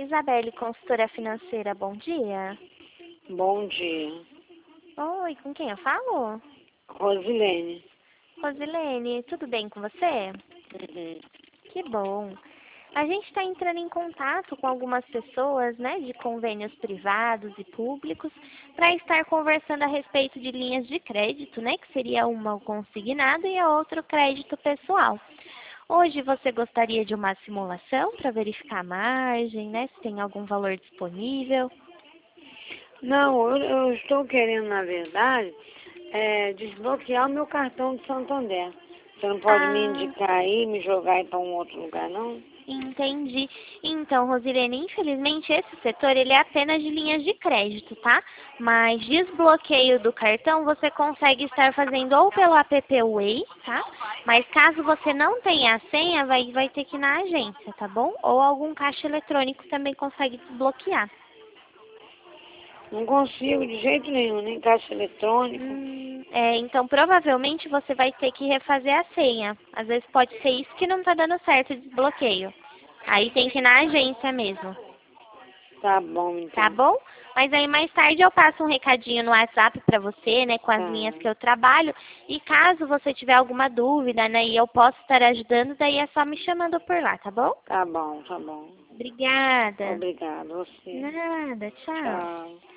Isabelle, consultora financeira, bom dia. Bom dia. Oi, com quem eu falo? Rosilene. Rosilene, tudo bem com você? Uhum. Que bom. A gente está entrando em contato com algumas pessoas, né, de convênios privados e públicos, para estar conversando a respeito de linhas de crédito, né, que seria uma o consignado e a outra o crédito pessoal. Hoje você gostaria de uma simulação para verificar a margem, né, se tem algum valor disponível? Não, eu estou querendo, na verdade, desbloquear o meu cartão de Santander. Você não pode me Ah, indicar aí, me jogar aí para um outro lugar, não? entendi. Então, Rosilene, infelizmente esse setor ele é apenas de linhas de crédito, tá? Mas desbloqueio do cartão você consegue estar fazendo ou pelo app Way, tá? Mas caso você não tenha a senha, vai ter que ir na agência, tá bom? Ou algum caixa eletrônico também consegue desbloquear. Não consigo de jeito nenhum, nem caixa eletrônico. Então provavelmente você vai ter que refazer a senha. Às vezes pode ser isso que não tá dando certo o desbloqueio. Aí tem que ir na agência mesmo. Tá bom, Tá então. bom? Mas aí mais tarde eu passo um recadinho no WhatsApp para você, né, com as Tá, linhas que eu trabalho. E caso você tiver alguma dúvida, né, e eu posso estar ajudando, daí é só me chamando por lá, tá bom? tá bom, tá bom. Obrigada. Obrigado, você. Nada, tchau. Tchau.